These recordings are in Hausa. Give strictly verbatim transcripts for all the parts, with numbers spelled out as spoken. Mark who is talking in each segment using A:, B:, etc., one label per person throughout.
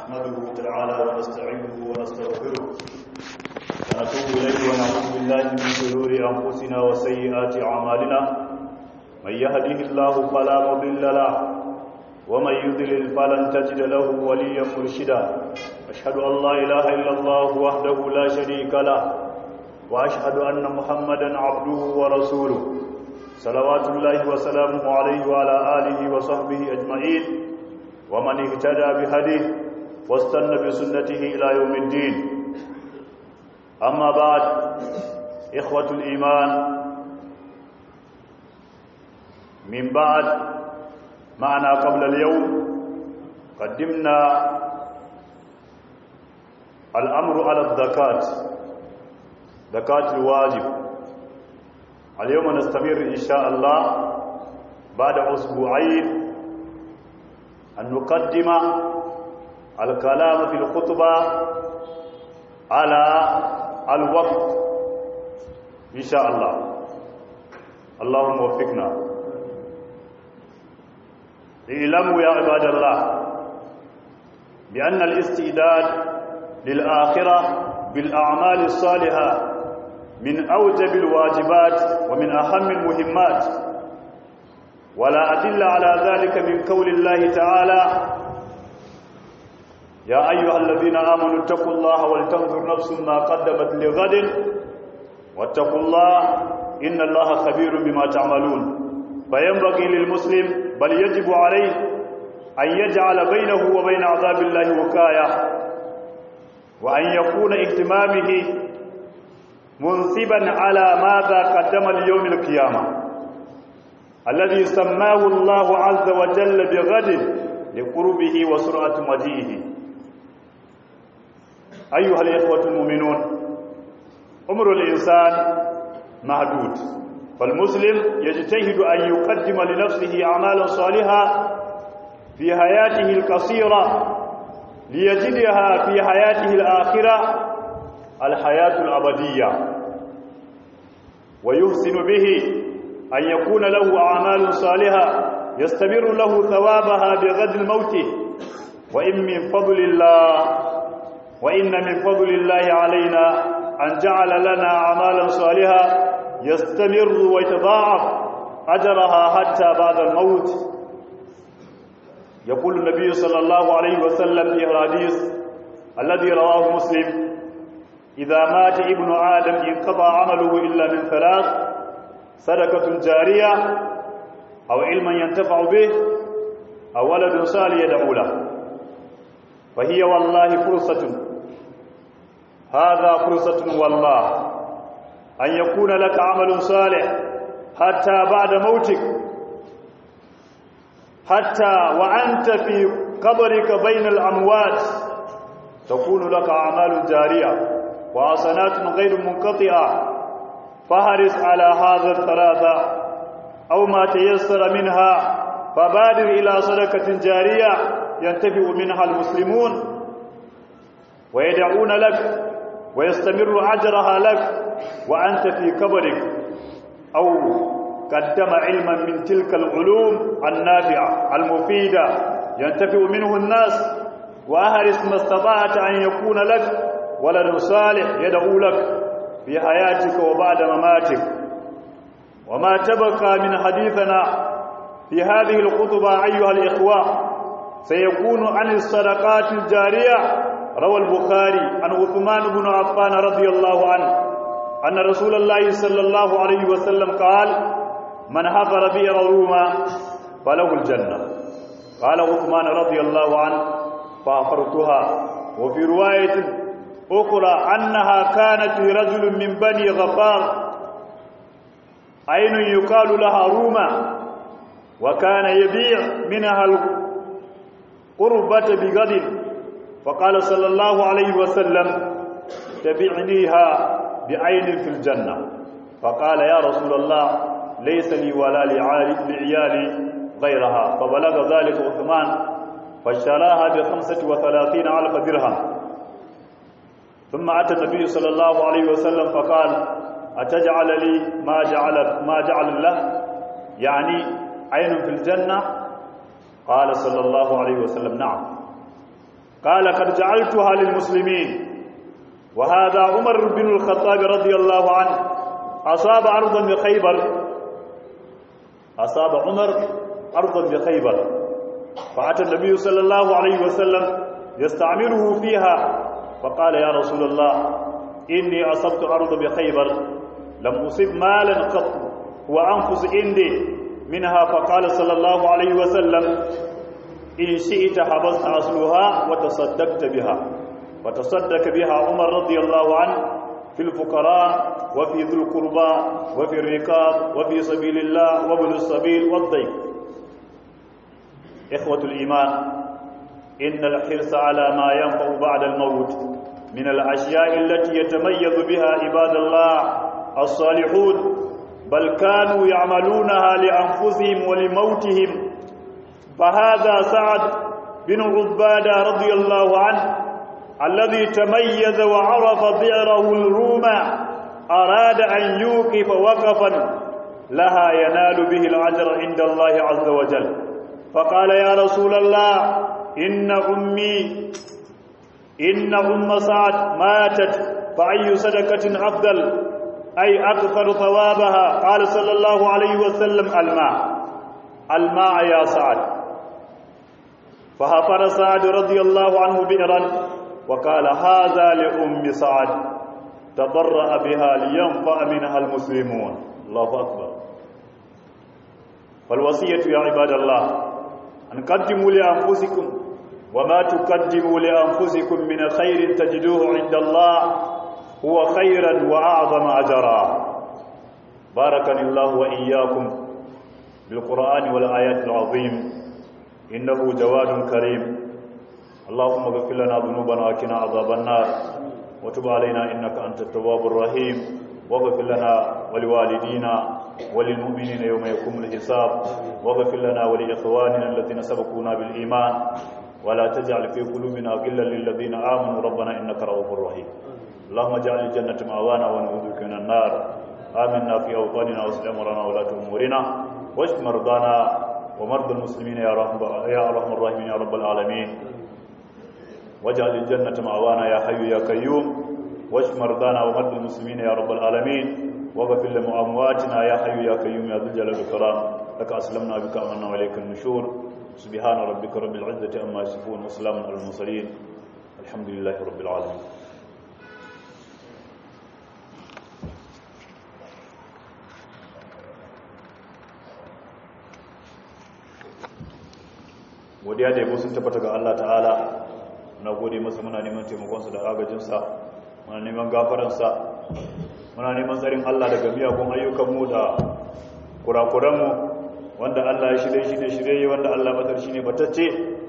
A: نحمده تعالى ونستعينه ونستغفره ونتوب إليه ونعوذ بالله من شرور أنفسنا وسيئات أعمالنا من يهده الله فلا مضل له ومن يضلل فلن تجد له وليا مرشدا أشهد أن لا إله إلا الله وحده لا شريك له وأشهد أن محمدا عبده ورسوله صلوات الله وسلامه عليه وعلى آله وصحبه أجمعين ومن اهتدى بهديه واستنى بسنته إلى يوم الدين. أما بعد، إخوة الإيمان، من بعد معنا قبل اليوم قدمنا الأمر على الزكاة، زكاة الواجب. اليوم نستمر إن شاء الله بعد أسبوعين أن نقدم الكلام في الخطبة على الوقت إن شاء الله. اللهم وفقنا. اعلموا يا عباد الله بأن الاستعداد للآخرة بالأعمال الصالحة من أوجب الواجبات ومن أهم المهمات، ولا أدل على ذلك من قول الله تعالى: يا أيها الذين آمنوا اتقوا الله ولتنظر نفس ما قدمت لغد واتقوا الله إن الله خبير بما تعملون. فينبغي للمسلم بل يجب عليه أن يجعل بينه وبين عذاب الله وقاية، وأن يكون اهتمامه منصبا على ماذا قدم ليوم القيامة الذي سماه الله عز وجل بغد لقربه وسرعة مجيئه. أيها الإخوة المؤمنون، عمر الإنسان محدود، فالمسلم يجتهد أن يقدم لنفسه أعمالا صالحة في حياته القصيرة ليجدها في حياته الآخرة الحياة الأبدية، ويحسن به أن يكون له أعمال صالحة يستمر له ثوابها بغد الموت. وإن من فضل الله وإن من فضل الله علينا أن جعل لنا أعمالا صالحة يستمر ويتضاعف أجرها حتى بعد الموت. يقول النبي صلى الله عليه وسلم في الحديث الذي رواه مسلم: إذا مات ابن آدم انقطع عمله إلا من ثلاث: صدقة جارية، أو علم ينتفع به، أو ولد صالح يدعو له. فهي والله فرصة، هذا فرصة والله أن يكون لك عمل صالح حتى بعد موتك، حتى وأنت في قبرك بين الأموات تكون لك أعمال جارية وحسنات غير منقطعة. فاحرص على هذا الثلاثة أو ما تيسر منها، فبادر إلى صدقة جارية ينتفع منها المسلمون ويدعون لك ويستمر أجرها لك وأنت في قبرك، أو قدم علما من تلك العلوم النافعة المفيدة ينتفع منه الناس. وأحرص ما استطعت أن يكون لك ولد صالح يدعو لك في حياتك وبعد مماتك. وما تبقى من حديثنا في هذه الخطبة أيها الإخوة سيكون عن الصدقات الجارية. روى البخاري عن عثمان بن عفان رضي الله عنه أن رسول الله صلى الله عليه وسلم قال: من حفر بئر روما فله الجنة. قال عثمان رضي الله عنه: فحفرتها. وفي رواية أخرى أنها كانت لرجل من بني غفار عين يقال لها روما، وكان يبيع منها القربة بغد، فقال صلى الله عليه وسلم: تبعنيها بعين في الجنة. فقال: يا رسول الله، ليس لي ولا لعيالي غيرها. فبلغ ذلك عثمان فاشتراها بخمسة وثلاثين ألف درهم. ثم أتى النبي صلى الله عليه وسلم فقال: أتجعل لي ما جعل ما جعل الله، يعني عين في الجنة؟ قال صلى الله عليه وسلم: نعم. قال قد جعلتها للمسلمين. وهذا عمر بن الخطاب رضي الله عنه أصاب أرضا بخيبر أصاب عمر أرضا بخيبر فأتى النبي صلى الله عليه وسلم يستعمله فيها فقال يا رسول الله إني أصبت أرض بخيبر لم أصب مالا قط وأنفس عندي منها. فقال صلى الله عليه وسلم إن شئت حبست أصلها وتصدقت بها. وتصدق بها عمر رضي الله عنه في الفقراء وفي ذو القربى وفي الركاب وفي سبيل الله وابن السبيل والضيف. إخوة الإيمان، إن الحرص على ما ينفع بعد الموت من الأشياء التي يتميز بها عباد الله الصالحون، بل كانوا يعملونها لأنفسهم ولموتهم. فهذا سعد بن عبادة رضي الله عنه الذي تميز وعرف بئره الرومة أراد أن يوقف وقفا لها ينال به الأجر عند الله عز وجل، فقال يا رسول الله إن أمي إن أم سعد ماتت فأي صدقة أفضل أي أكثر ثوابها؟ قال صلى الله عليه وسلم الماء الماء يا سعد. فحفر سعد رضي الله عنه بئرا وقال هذا لأم سعد تبرأ بها لينفع منها المسلمون. الله أكبر. فالوصية يا عباد الله أن قدموا لأنفسكم وما تقدموا لأنفسكم من خير تجدوه عند الله هو خيرا وأعظم أجرا. باركني الله وإياكم بالقرآن والآيات العظيم، إنه جواد كريم. اللهم اغفر لنا ذنوبنا وقنا عذاب النار وتب علينا إنك أنت التواب الرحيم، واغفر لنا ولوالدينا وللمؤمنين يوم يقوم الحساب، واغفر لنا ولإخواننا الذين سبقونا بالإيمان، ولا تجعل في قلوبنا غلا للذين آمنوا ربنا إنك رؤوف رحيم. اللهم اجعل الجنة مأوانا ونعوذ بك من النار. آمنا في أوطاننا واصلح أمورنا ولاة أمورنا، واشف مرضانا ومرضى المسلمين يا رحم يا أرحم الراحمين يا رب العالمين. واجعل الجنة مأوانا يا حي يا قيوم، واشف مرضانا ومرضى المسلمين يا رب العالمين. واغفر لأمواتنا يا حي يا قيوم يا ذو الجلال والإكرام. لك أسلمنا بك آمنا وإليك النشور. سبحان ربك رب العزة عما يصفون وسلام على المرسلين الحمد لله رب العالمين. godiya da yabo sun tabbata ga Allah ta'ala. Muna gode masa, muna neman taimakonsa da agajinsa, muna neman gafaransa, muna neman tsarin Allah daga miyagun ayyukanmu da kurakuranmu, wanda Allah ya shirye shi ne shirye, wanda Allah batar shi ne batacce.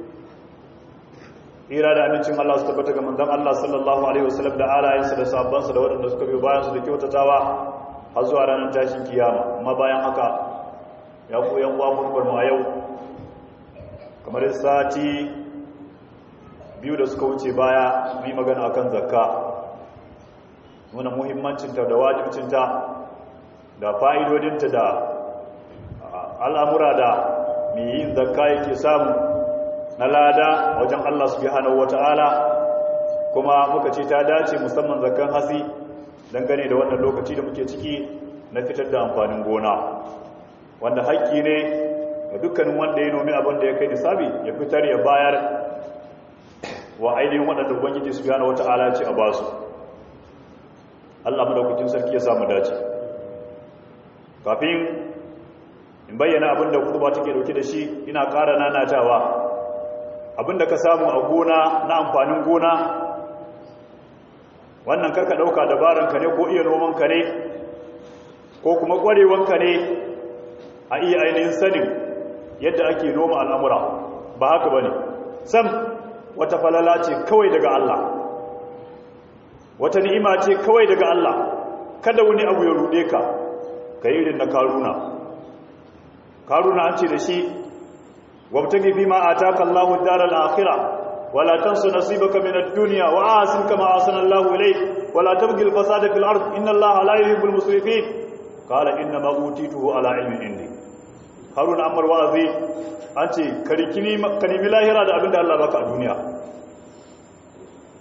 A: Hira da amincin Allah su tabbata ga manzon Allah sallallahu alaihi wasallam da alayensa da sahabbansa da waɗanda suka biyo bayan su da kyautatawa har zuwa ranar tashin kiyama. Amma bayan haka ya ku yan uwa mun bar mu a yau kamar sati biyu da suka wuce baya mun yi magana akan zakka, nuna muhimmancinta da wajibcinta da fa'idodinta da al'amura da mai yin zakka yake samu na lada wajen Allah subhanahu wata'ala. Kuma muka ce ta dace musamman zakkan hatsi dangane da wannan lokaci da muke ciki na fitar da amfanin gona, wanda haƙƙi ne ga dukkanin wanda ya nomi abin da ya kai nisabi ya fitar ya bayar wa ainihin waɗanda ubangiji subhanahu wata'ala ce a basu. Allah madaukakin sarki ya samu dace. Kafin in bayyana abin da kurba take dauke da shi, ina ƙara nanatawa abin da ka samu a gona na amfanin gona, wannan karka ɗauka dabaranka ne ko iya nomanka ne ko kuma ƙwarewanka ne a iya ainihin sanin yadda ake noma al'amura. Ba haka ba ne, sam wata falala ce kawai daga Allah, wata ni'ima ce kawai daga Allah. Kada wani abu ya ruɗe ka ka yi irin na karuna. Karuna an ce da shi wabtagi fi ma ataka Allahu ad-daral akhirah wala tansa nasibaka min ad-dunya wa ahsin kama ahsana Allahu ilayk wala tabghi al-fasada fil ard inna Allaha la yuhibbul musrifin. Qala inna ma utituhu ala ilmin indi. Haruna amar wa'azi an ce ka rikini ka nemi lahira da abinda Allah baka a duniya.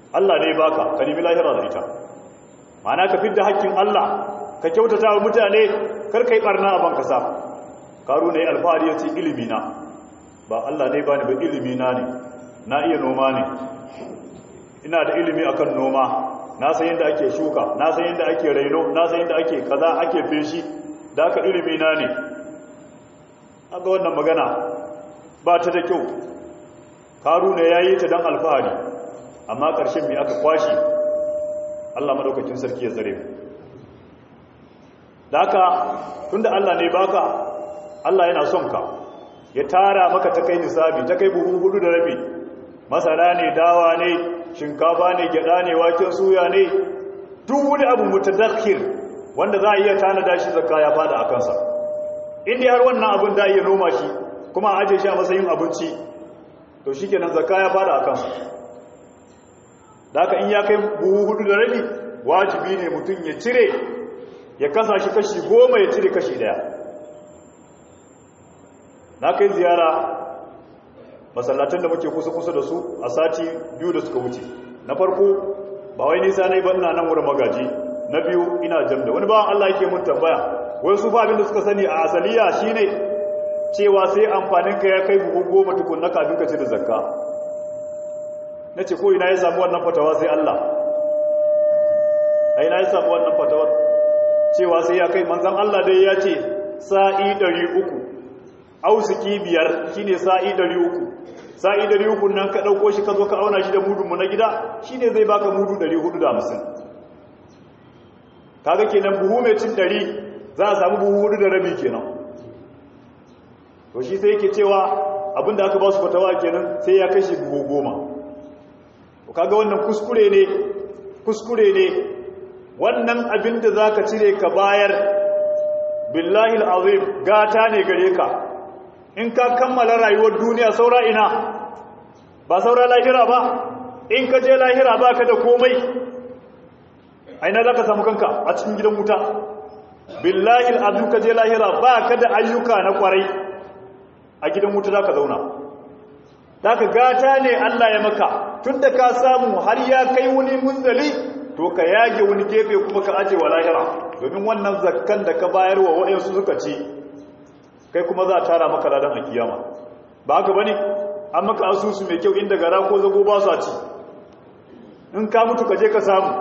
A: Allah ne baka ka nemi lahira da ita ma'ana ka fidda haƙƙin Allah ka kyautata wa mutane kar kai barna a ban kasa karu ne alfahari ya ce ilimi na ba Allah ne bani ba ilimi na ne na iya noma ne ina da ilimi akan noma na san yadda ake shuka na san yadda ake raino na san yadda ake kaza ake feshi da aka ilimi na ne aga wannan magana ba ta da kyau karuna ya yi ta don alfahari amma ƙarshen mai aka kwashi Allah madaukakin sarki ya tsare da haka tunda Allah ne baka Allah yana son ka ya tara maka ta kai nisabi ta kai buhu hudu da rabi masara ne dawa ne shinkafa ne gyada ne waken suya ne duk wani abu mutadakhir wanda za a iya tanada shi zakka ya fada a kansa inda har wannan abin da iya noma shi kuma a aje shi a matsayin abinci to shikenan zakka ya fada a kansa da haka in ya kai buhu hudu da rabi wajibi ne mutum ya cire ya kasa shi kashi goma ya cire kashi daya na kai ziyara masallatan da muke kusa-kusa da su a sati biyu da suka wuce na farko ba wai nisa na yi ba ina nan wurin magaji na biyu ina jamda wani bawan Allah yake mun tambaya wai su ba abinda suka sani a asaliya shine cewa sai amfanin ka ya kai buhu goma tukun na kafin ka ci da zakka na ce ko ina ya samu wannan fatawa sai Allah a ina ya samu wannan fatawar cewa sai ya kai manzan Allah dai ya ce sa'i ɗari uku ausiki biyar shine sa'i ɗari uku sa'i ɗari uku nan ka ɗauko shi ka zo ka auna shi da mudunmu na gida shine zai baka mudu ɗari hudu da hamsin kaga kenan buhu mai cin ɗari za a samu buhu hudu da rabi kenan to shi sai yake cewa abinda aka ba su fatawa kenan sai ya kashe buhu goma to kaga wannan kuskure ne kuskure ne wannan abinda za ka cire ka bayar billahi al'azim gata ne gare ka in ka kammala rayuwar duniya saura ina ba saura lahira ba in ka je lahira ba ka da komai aina za ka samu kanka a cikin gidan wuta billahi al'azim ka je lahira ba ka da ayyuka na kwarai a gidan wuta za ka zauna za ka gata ne Allah ya maka tun da ka samu har ya kai wani munzali to ka yage wani gefe kuma ka aje wa lahira domin wannan zakkan da ka bayar wa waɗansu suka ci kai kuma za a tara maka ladan a kiyama ba haka bane an maka asusu mai kyau inda gara ko zago ba su ci in ka mutu ka je ka samu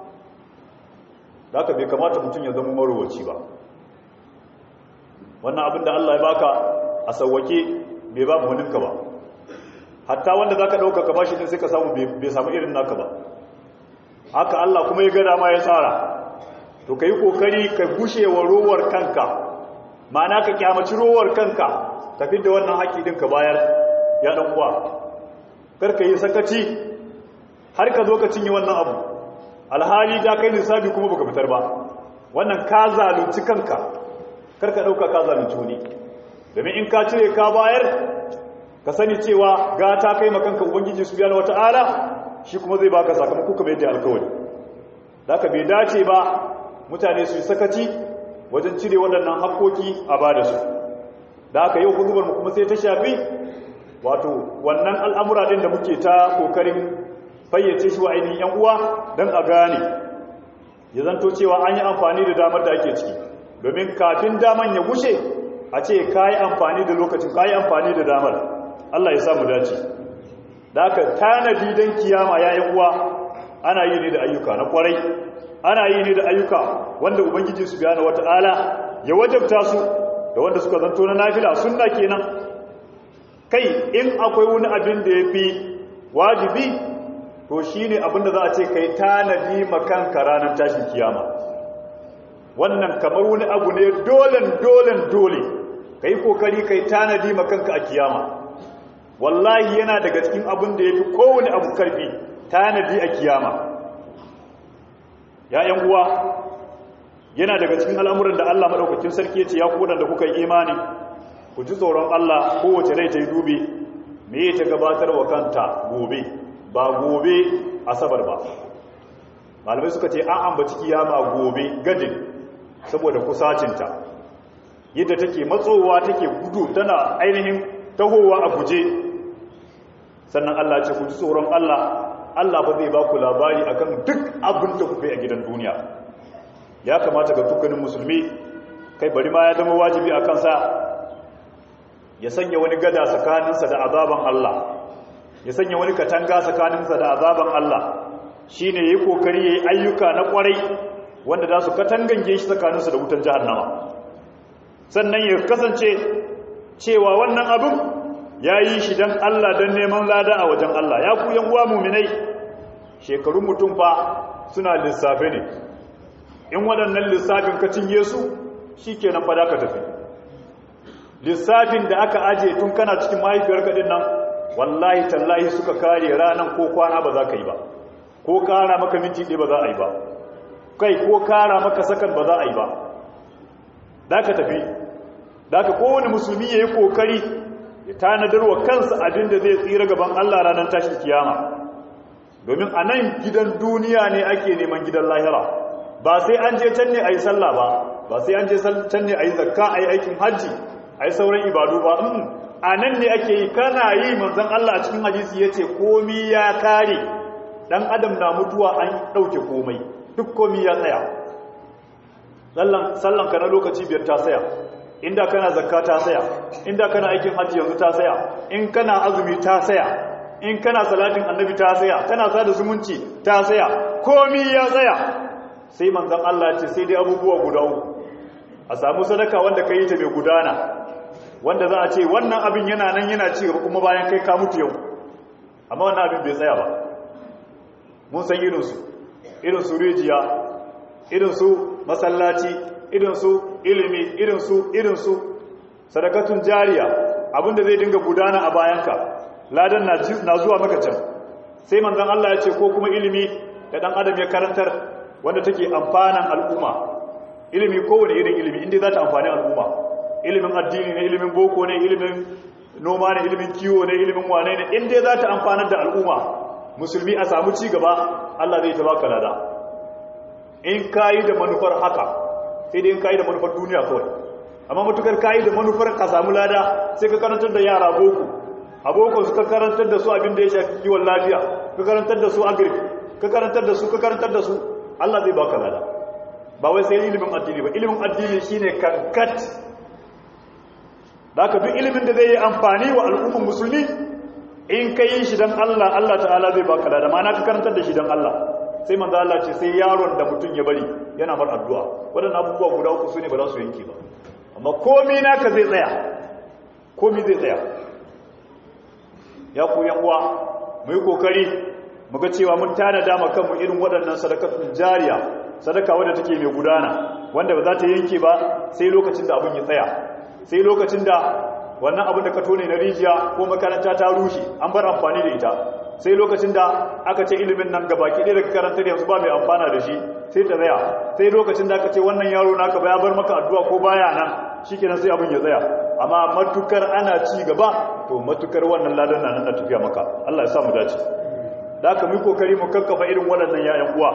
A: da haka bai kamata mutum ya zama marowaci ba wannan abin da Allah ya baka a sauwake bai ba muninka ba hatta wanda za ka ɗauka ka bashi din sai ka samu bai samu irin naka ba haka Allah kuma ya gada ma ya tsara to ka yi ƙoƙari ka gushe wa rowar kanka ma'ana ka kyamaci rowar kanka tafi da wannan haƙi ɗin ka bayar ya ɗan uwa kar ka yi sakaci har ka zo ka cinye wannan abu alhali da kai lissafi kuma baka fitar ba wannan ka zalunci kanka kar ka ɗauka ka zalunci wani domin in ka cire ka bayar ka sani cewa gata kai makanka ubangiji subhanahu wata'ala shi kuma zai baka sakamako kamar yadda alkawari da ka bai dace ba mutane su yi sakaci wajen cire waɗannan haƙoƙi a ba da su da aka yau hudubar mu kuma sai ta shafi wato wannan al'amura ɗin da muke ta ƙoƙarin fayyace shi wa ainihin ‘yan uwa don a gane ya zanto cewa an yi amfani da damar da ake ciki domin kafin daman ya gushe a ce ka yi amfani da lokacin ka yi amfani da damar Allah ya samu dace da aka tanadi don kiyama ya ‘yan uwa ana yi ne da ayyuka na kwarai ana yi ne da ayyuka wanda ubangiji subhanahu wata'ala ya wajabta su da wanda suka zanto na nafila sunna kenan kai in akwai wani abin da yafi wajibi to shine abin da za a ce kai tanadi makanka ranar tashin kiyama wannan kamar wani abu ne dolen dolen dole kai kokari kai tanadi makanka a kiyama wallahi yana daga cikin abin da yafi kowane abu karfi tanadi a kiyama ya ‘yan uwa yana daga cikin al'amuran da Allah maɗaukakin sarki ya ce ya kudan da kuka yi imani ku ji tsoron Allah kowace rai ta yi dubi me ta gabatar wa kanta gobe ba gobe asabar ba malamai suka ce an ambaci kiyama gobe gadin saboda kusacinta yadda take matsowa take gudu tana ainihin tahowa a guje sannan Allah ce ku ji tsoron Allah Allah ba zai ba ku labari akan duk abin da kuka yi a gidan duniya. Ya kamata ga dukkanin musulmi, kai bari ma ya zama wajibi a kansa ya sanya wani gada tsakaninsa da azaban Allah, ya sanya wani katanga tsakaninsa da azaban Allah, shi ne ya yi kokari ya yi ayyuka na kwarai wanda za su katangange shi tsakaninsa da wutan jahannama. Sannan ya kasance cewa wannan abin ya yi shi don Allah, don neman lada a wajen Allah. Ya ku yan uwa muminai, shekarun mutum fa suna lissafe ne. In waɗannan lissafin ka cinye su, shi kenan fa da ka tafi. Lissafin da aka aje tun kana cikin mahaifiyar kaɗin nan, wallahi tallahi suka kare ranar ko kwana ba za ka yi ba, ko kara maka minti ɗaya ba za a yi ba, kai ko kara maka sakan ba za a yi ba. Da ka tafi, da ka kowane musulmi ya yi ƙoƙari ya tanadar wa kansa abin da zai tsira gaban Allah ranar tashin kiyama. Domin a nan gidan duniya ne ake neman gidan lahira, ba sai an je can ne a yi sallah ba, ba sai an je can ne a yi zakka, a yi aikin hajji, a yi sauran ibadu ba. A nan ne ake yi, kana yi manzan Allah a cikin hadisi ya ce komi ya kare, ɗan adam na mutuwa an ɗauke komai, duk komi ya tsaya. Sallan ka na lokaci biyar ta tsaya, inda kana zakka ta tsaya, inda kana aikin hajji yanzu ta tsaya, in kana azumi ta tsaya, in kana salatin annabi ta tsaya, kana sada zumunci ta tsaya, komi ya tsaya. Sai manzan Allah ce sai dai abubuwa guda uku, a samu sadaka wanda ka yi ta mai gudana, wanda za a ce wannan abin yana nan yana ci gaba kuma bayan kai ka mutu yau, amma wannan abin bai tsaya ba. Mun san irinsu, irinsu rijiya, irinsu masallaci, irinsu ilimi, irinsu irinsu sadakatun jariya, abinda zai dinga gudana a bayanka, ladan na zuwa maka can. Sai manzon Allah ya ce ko kuma ilimi da dan adam ya karantar wanda take amfanan al'umma. Ilimi kowane irin ilimi inda za ta amfani al'umma, ilimin addini ne, ilimin boko ne, ilimin noma ne, ilimin kiwo ne, ilimin wane ne, inda za ta amfanar da al'umma musulmi a samu ci gaba, Allah zai ta baka lada. In kayi da manufar haka, sai dai in kayi da manufar duniya kawai, amma matukar kayi da manufar ka samu lada, sai ka karantar da yara boko, a boko su ka karantar da su abin da ya shafi kiwon lafiya, ka karantar da su agric, ka karantar da su ka karantar da su, Allah zai baka lada. Ba wai sai ilimin addini ba, ilimin addini shine kankat. Da haka duk ilimin da zai yi amfani wa al'ummar musulmi, in ka yi shi don Allah, Allah ta'ala zai baka lada, ma'ana ka karantar da shi don Allah. Sai manzo Allah ce sai yaron da mutum ya bari yana mar addu'a. Waɗannan abubuwa guda uku su ne ba za su yanke ba, amma komi naka zai tsaya, komi zai tsaya. Ya ku yan uwa, mu yi kokari mu ga cewa mun tanada ma kanmu irin waɗannan sadakatun jariya, sadaka wadda take mai gudana, wanda ba za ta yanke ba sai lokacin da abin ya tsaya, sai lokacin da wannan abin da ka tone na rijiya ko makaranta ta rushe an bar amfani da ita, sai lokacin da aka ce ilimin nan gabaki ɗaya daga karantar yanzu ba mai amfana da shi sai ta tsaya, sai lokacin da aka ce wannan yaro naka ba ya bar maka addu'a ko baya nan, shikenan sai abin ya tsaya. Amma matukar ana ci gaba, to matukar wannan ladan nan na tafiya maka. Allah ya sa mu dace. Da aka mu yi kokari mu kakkafa irin waɗannan yayan uwa,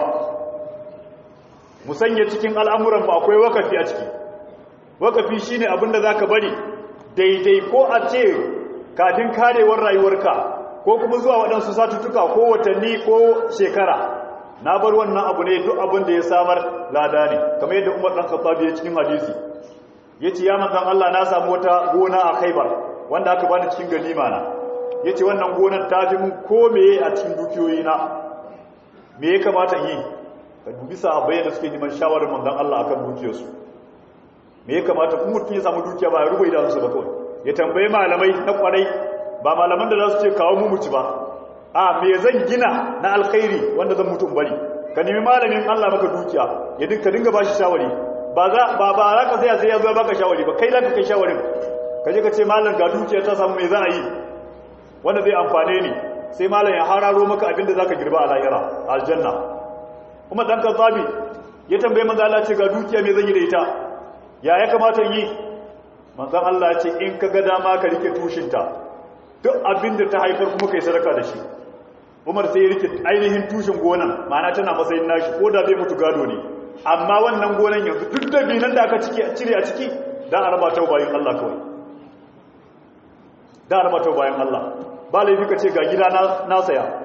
A: mu sanya cikin al'amuran ba akwai wakafi a ciki. Wakafi shine abin da zaka bari daidai ko a ce kafin karewar rayuwarka, ko kuma zuwa waɗansu satuttuka ko watanni ko shekara, na bar wannan abu ne, duk abin da ya samar lada ne, kamar yadda Umar ɗan Khattab ya cikin hadisi ya ce, ya manzan Allah, na samu wata gona a Khaibar wanda aka bani cikin ganima na. Ya ce wannan gonar ta fi mun komeye a cikin dukiyoyi na, me ya kamata yi? Ka dubi sahabbai da suke neman shawarar manzan Allah akan dukiyarsu. Me ya kamata kuma mutum ya samu dukiya ba ya rubai da su ba kawai, ya tambayi malamai na kwarai, ba malaman da za su ce kawo mu muci ba, a me zan gina na alkhairi wanda zan mutum bari. Ka nemi malamin Allah maka dukiya, ya dinka dinga bashi shawari, ba za ba ba za ka sai sai ya zo baka shawari ba, kai za ka kai shawarin. Ka je ka ce malam ga dukiya ta samu me za a yi wanda zai amfane ni, sai malam ya hararo maka abinda zaka girba a lahira, aljanna. Kuma dan Khattabi ya tambaye manzo Allah ce ga dukiya me zan yi da ita, ya ya kamata yi? Manzo Allah ya ce in ka ga dama ka rike tushinta, duk abinda ta haifar kuma kai sadaka da shi. Umar sai ya rike ainihin tushin gonan, ma'ana tana matsayin nashi ko da bai mutu gado ne, amma wannan gonan yanzu duk da binan da aka cire a ciki da araba ta bayin Allah kawai, da araba ta bayin Allah. Ba laifi ka ce ga gida na saya,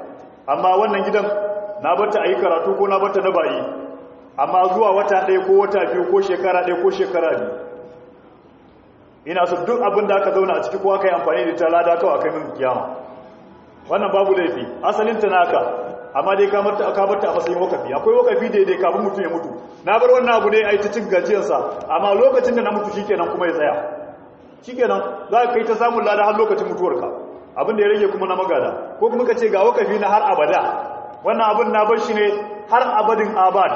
A: amma wannan gidan na bata a yi karatu ko na bata na bayi, amma zuwa wata ɗaya ko wata biyu ko shekara ɗaya ko shekara biyu ina so duk abin da aka zauna a ciki ko aka yi amfani da ta lada kawai aka min kiyama. Wannan babu laifi, asalin ta naka, amma dai ka barta a matsayin wakafi. Akwai wakafi daidai kafin mutum ya mutu, na bar wannan abu ne a yi ta cin gajiyarsa, amma lokacin da na mutu shikenan kuma ya tsaya, shikenan za ka kai ta samun lada har lokacin mutuwarka, abin da ya rage kuma na magada. Ko kuma ka ce ga wakafi na har abada, wannan abin na bar shi ne har abadin abad,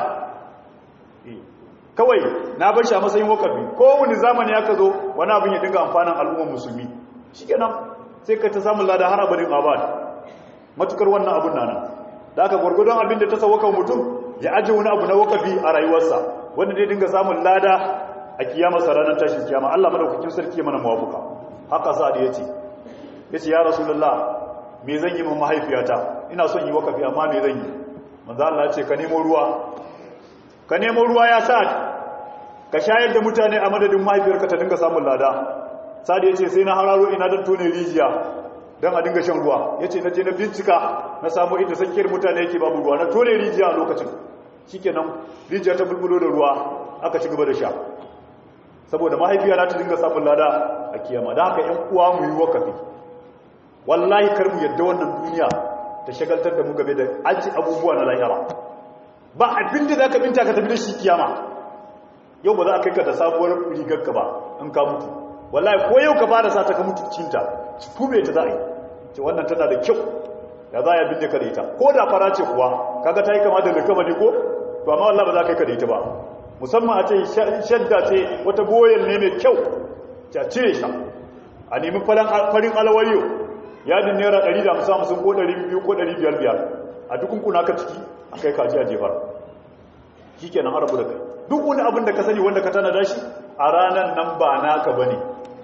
A: kawai na bar shi a matsayin wakafi. Ko wani zamani aka zo wani abin ya dinga amfanin al'ummar musulmi, shikenan sai ka ta samun lada har abadin abad, matukar wannan abin nan. Da aka gwargwadon abin da ta sauwaka mutum ya aje wani abu na wakafi a rayuwarsa, wanda dai dinga samun lada a kiyamarsa ranar tashin kiyama. Allah madaukakin sarki mana mawafuka. Haka sa'ad ya ce ya ce ya rasulullah, me zan yi min mahaifiyata, ina son yi wakafi amma me zan yi? Manzo Allah ya ce ka nemo ruwa, ka nemo ruwa ya sa'ad, ka shayar da mutane a madadin mahaifiyarka ta dinga samun lada. Sa'ad ya ce sai na hararo ina don tone rijiya don a dinga shan ruwa. Ya ce na je na bincika na samu inda tsakiyar mutane yake babu ruwa, na tone rijiya a lokacin, shikenan rijiya ta bulbulo da ruwa aka ci gaba da sha, saboda mahaifiya na ta dinga samun lada a kiyama. Da haka yan uwa mu yi wakafi, wallahi kar mu yadda wannan duniya ta shagaltar da mu game da aji abubuwa na lahira. Ba abin da zaka binta ka tafi da shi kiyama. Yau ba za a kai ka da sabuwar rigar ka ba in ka mutu, wallahi ko yau ka fara sa ta ka mutu cinta tube ta za a yi ce wannan tana da kyau, da za a binne ka da ita, ko da fara ce kuwa kaga ta yi kama da likama ne ko, to amma wallahi ba za ka yi ka da ita ba. Musamman a ce shadda ce wata boyel ne mai kyau, ta cire shi a nemi farin alawariyo yadin naira ɗari da hamsin hamsin ko ɗari biyu ko ɗari biyar biyar a dukkan kuna ka ciki a kai kaji a jefar, shi kenan har rabu da kai. Duk wani abin da ka sani wanda ka tana da shi a ranar nan ba naka bane,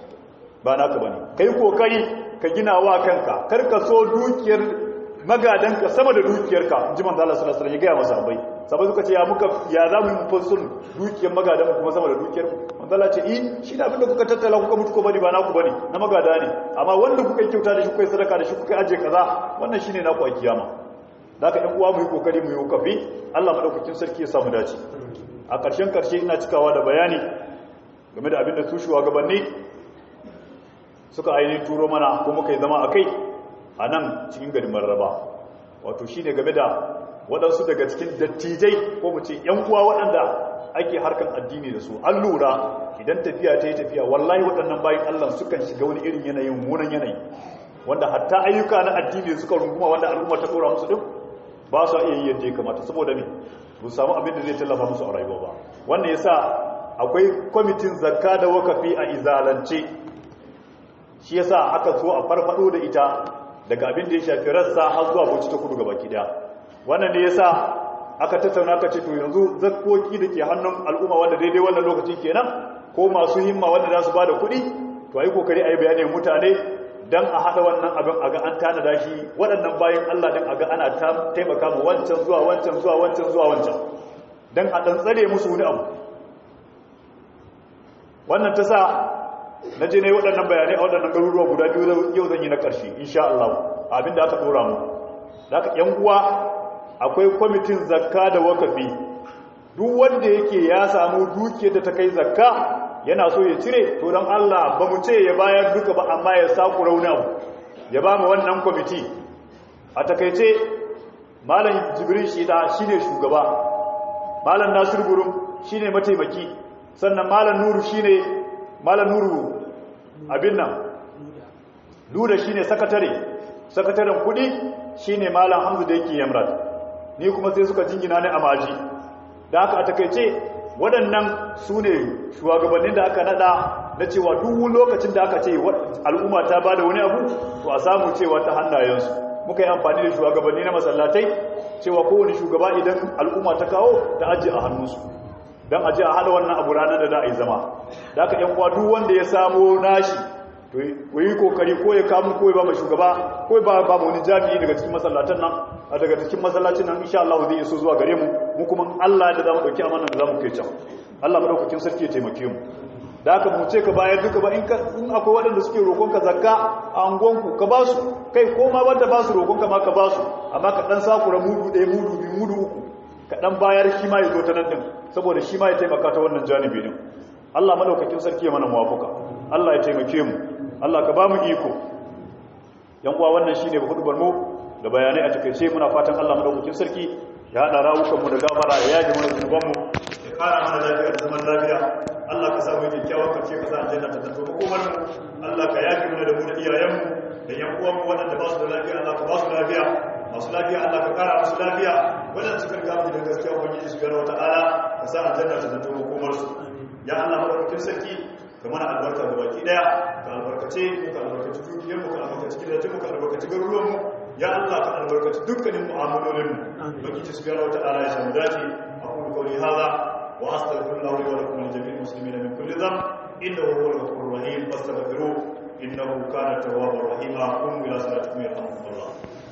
A: ba naka bane. Kai kokari ka gina wa kanka, kar ka so dukiyar magadanka sama da dukiyarka. Ji manzo Allah sallallahu alaihi wasallam ya ga masa abai, sabai suka ce ya muka ya za mu fasul dukiyar magadanmu kuma sama da dukiyar manzo Allah ce eh shi da abin da kuka tattala kuka mutu ko bane ba naku bane, na magada ne, amma wanda kuka kyauta da shi kuka sadaka da shi kuka aje kaza wannan shine naku a kiyama. Zaka ɗan uwa mu yi kokari mu yi kafi, Allah madaukakin sarki ya samu dace. A ƙarshen ƙarshe ina cikawa da bayani game da abin da su shugabanni suka ainihin turo mana ko muka yi zama a kai a nan cikin garin Mararraba. Wato shi ne game da waɗansu daga cikin dattijai ko mu ce ‘yan uwa waɗanda ake harkar addini da su. An lura idan tafiya ta yi tafiya, wallahi waɗannan bayan Allah sukan shiga wani irin yanayin munan yanayi, wanda hatta ayyuka na addini suka runguma wanda al'umma ta ɗora musu ɗin ba su iya yi yadda ya kamata, saboda ne ba samu abin da zai tallafa musu a rayuwa ba. Wannan ya sa akwai kwamitin zakka da wakafi a izalance, shi ya sa aka so a farfado da ita daga abin da ya shafi rassa har zuwa Bauchi ta Kudu gaba daya. Wannan ne ya sa aka tattauna aka ce to yanzu zakkoki da ke hannun al'umma wanda daidai wannan lokacin kenan, ko masu himma wanda za su ba da kuɗi, to a yi kokari a yi bayanin mutane don a haɗa wannan abin a ga an tanada shi, waɗannan bayan Allah ɗin a ga ana taimaka mu wancan zuwa wancan zuwa wancan zuwa wancan, don a ɗan tsare musu wani abu. Wannan ta sa na je na yi waɗannan bayanai a waɗannan garuruwa guda biyu, yau zan yi na ƙarshe insha Allah abin da aka ɗora mu. Da aka ‘yan uwa akwai kwamitin zakka da wakafi, duk wanda yake ya samu dukiyar da ta kai zakka yana so ya cire, to don Allah ba mu ce ya bayar duka ba, amma ya saku rauna ya ba mu wannan kwamiti. A takaice malam Jibril Shida shine shugaba, malam Nasir Gurum shine mataimaki, sannan malam Nuru shine malam Nuru abin nan Luda shine sakatare, sakataren kudi shine malam Hamzu da yake Yamrat, ni kuma sai suka jingina ni a maji. Da haka a takaice waɗannan su ne shugabannin da aka nada na cewa duk lokacin da aka ce al'umma ta ba da wani abu to a samu cewa ta hannayensu. Muka yi amfani da shugabanni na masallatai cewa kowane shugaba idan al'umma ta kawo ta ajiye a hannunsu, don ajiye a hada wannan abu ranar da za a yi zama. Da aka ‘yan uwa duk wanda ya samo nashi to yi kokari ko ya kamun ko ya ba mai shugaba ko ya ba ba wani jami'i daga cikin masallatan nan, a daga cikin masallacin nan insha Allah zai iso zuwa gare mu, mu kuma Allah da zamu dauki amanan da zamu kai can. Allah madaukakin sarki ya taimake mu. da aka mu ce ka bayar duka ba in akwai waɗanda suke roƙonka zakka a angonku ka ba su kai ko ma wanda ba su roƙonka ma ka ba su amma ka ɗan sakura mudu ɗaya mudu biyu mudu uku ka ɗan bayar shi ma ya zo ta nan ɗin saboda shi ma ya taimaka ta wannan janibi ɗin Allah madaukakin sarki ya mana muwafuka Allah ya taimake mu Allah ka ba mu iko yan uwa wannan shine hudubar mu da bayanai a takeice muna fatan Allah madaukakin sarki ya hada rawukan mu da gafara ya yaji mana zunuban mu ya kara mana lafiya da zaman lafiya Allah ka sa mu kyakkyawan karshe ka sa aljanna ta tanto makomar mu Allah ka yaji mana da mu da iyayen mu da yan uwan mu wanda ba su da lafiya Allah ka ba su lafiya masu lafiya Allah ka kara musu lafiya wannan suka ga mu da gaskiya ubangiji subhanahu wataala ka sa aljanna ta tanto makomar su ya Allah madaukakin sarki ka mana albarka da baki daya ka albarkace mu ka albarkaci dukiyar mu ka albarkaci gidajen mu ka albarkaci garuruwan mu ya Allah ka albarkaci dukkanin mu'amalolin mu ubangiji subhanahu wataala ya samu dace aqulu qawli hadha wa astaghfirullah li wa lakum wa li jami'il muslimina min kulli dhanb innahu huwal ghafurur rahim fastaghfiruhu innahu kana tawwabur rahima qum ila salatikum yarhamukumullah